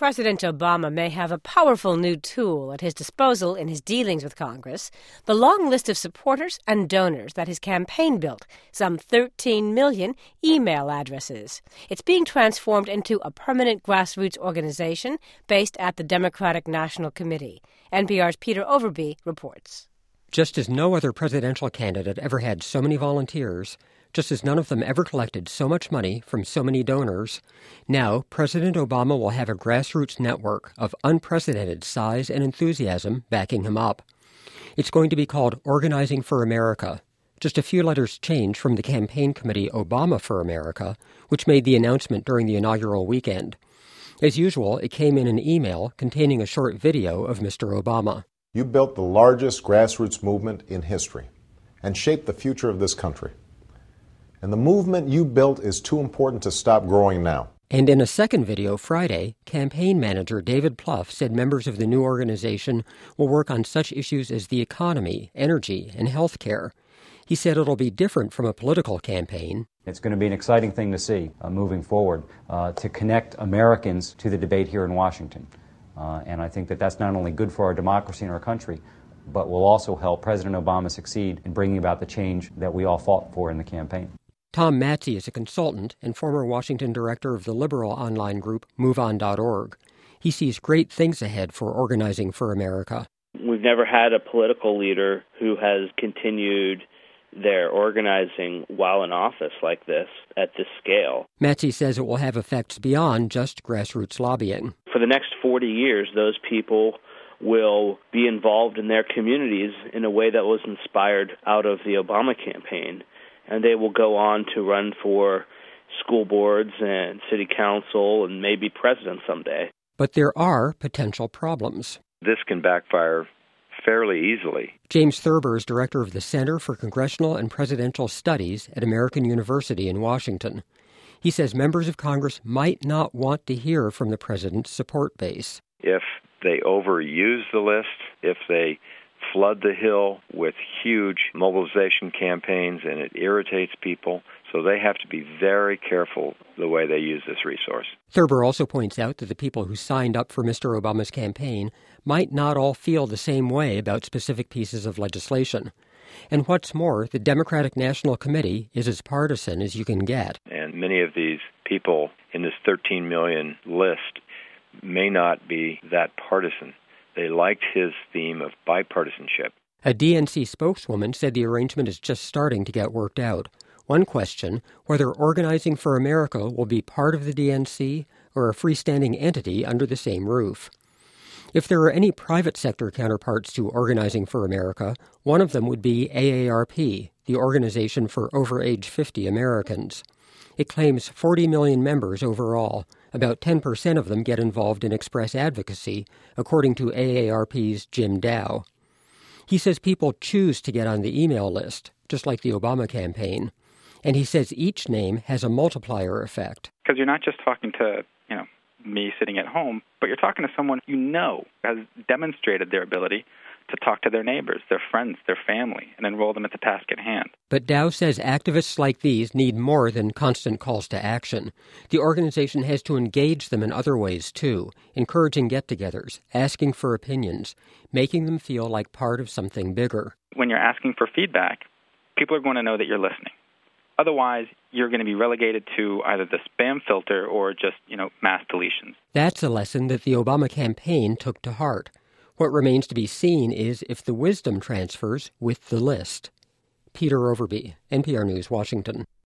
President Obama may have a powerful new tool at his disposal in his dealings with Congress, the long list of supporters and donors that his campaign built, some 13 million email addresses. It's being transformed into a permanent grassroots organization based at the Democratic National Committee. NPR's Peter Overby reports. Just as no other presidential candidate ever had so many volunteers, just as none of them ever collected so much money from so many donors, now President Obama will have a grassroots network of unprecedented size and enthusiasm backing him up. It's going to be called Organizing for America, just a few letters change from the campaign committee Obama for America, which made the announcement during the inaugural weekend. As usual, it came in an email containing a short video of Mr. Obama. You built the largest grassroots movement in history and shaped the future of this country. And the movement you built is too important to stop growing now. And in a second video Friday, campaign manager David Plouffe said members of the new organization will work on such issues as the economy, energy, and health care. He said it'll be different from a political campaign. It's going to be an exciting thing to see moving forward, to connect Americans to the debate here in Washington. And I think that that's not only good for our democracy and our country, but will also help President Obama succeed in bringing about the change that we all fought for in the campaign. Tom Matzey is a consultant and former Washington director of the liberal online group MoveOn.org. He sees great things ahead for Organizing for America. We've never had a political leader who has continued their organizing while in office like this, at this scale. Matzey says it will have effects beyond just grassroots lobbying. For the next 40 years, those people will be involved in their communities in a way that was inspired out of the Obama campaign. And they will go on to run for school boards and city council and maybe president someday. But there are potential problems. This can backfire fairly easily. James Thurber is director of the Center for Congressional and Presidential Studies at American University in Washington. He says members of Congress might not want to hear from the president's support base. If they overuse the list, if they flood the Hill with huge mobilization campaigns and it irritates people, so they have to be very careful the way they use this resource. Thurber also points out that the people who signed up for Mr. Obama's campaign might not all feel the same way about specific pieces of legislation. And what's more, the Democratic National Committee is as partisan as you can get. And many of these people in this 13 million list may not be that partisan. They liked his theme of bipartisanship. A DNC spokeswoman said the arrangement is just starting to get worked out. One question, whether Organizing for America will be part of the DNC or a freestanding entity under the same roof. If there are any private sector counterparts to Organizing for America, one of them would be AARP, the Organization for Over Age 50 Americans. It claims 40 million members overall. About 10% of them get involved in express advocacy, according to AARP's Jim Dow. He says people choose to get on the email list, just like the Obama campaign. And he says each name has a multiplier effect. Because you're not just talking to, me sitting at home, but you're talking to someone has demonstrated their ability to talk to their neighbors, their friends, their family, and enroll them at the task at hand. But Dow says activists like these need more than constant calls to action. The organization has to engage them in other ways, too, encouraging get-togethers, asking for opinions, making them feel like part of something bigger. When you're asking for feedback, people are going to know that you're listening. Otherwise, you're going to be relegated to either the spam filter or just, mass deletions. That's a lesson that the Obama campaign took to heart. What remains to be seen is if the wisdom transfers with the list. Peter Overby, NPR News, Washington.